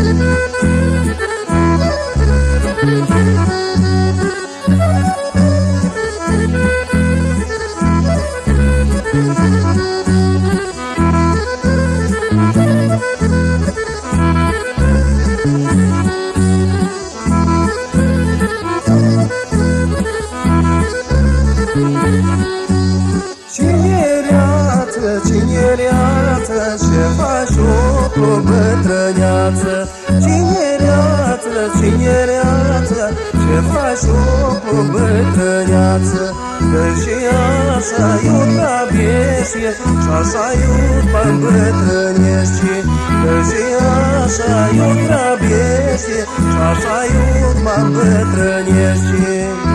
Cinereață, ce faci o bătrâneață? Cinereață, cinereață, ce faci o bătrâneață? Că și așa iubești, și așa mă îmbătrânești. Că și așa iubești, și așa mă îmbătrânești.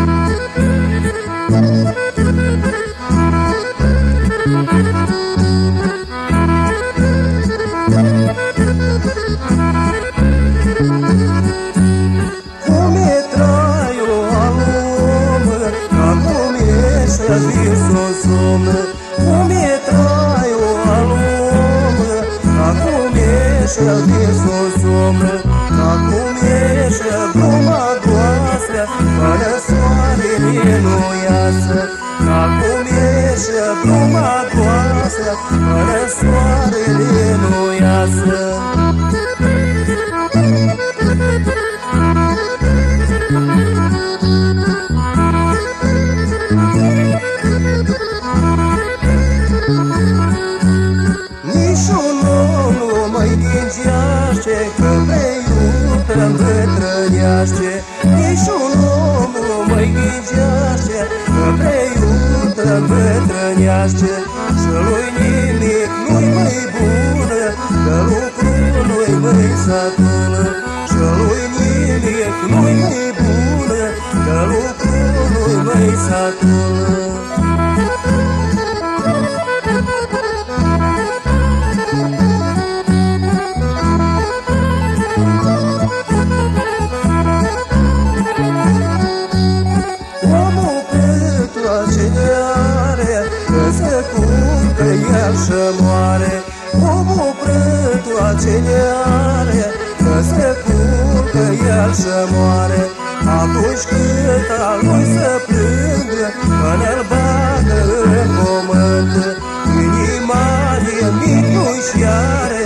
Cum e traiul al omului, ca cum ești visul somn? Cum e traiul al omului, ca cum ești visul somn? Ca cum ești gluma goasă, fără soarele nu iasă. Ca cum ești gluma goasă, fără soarele nu iasă. Niciun om nu mai gângește că pe iubă îmbătrânește. Niciun om nu mai gângește că pe iubă îmbătrânește. Și lui nimic nu-i mai bună, că lucrul nu-i mai satună. Și lui nimic nu-i mai bună, că lucrul nu-i mai satună. Și moare omul prântoace are, că se culcă el și moare. Atunci cât al lui să plângă, că-n-l bagă în pământ, inima de mic nu-și are,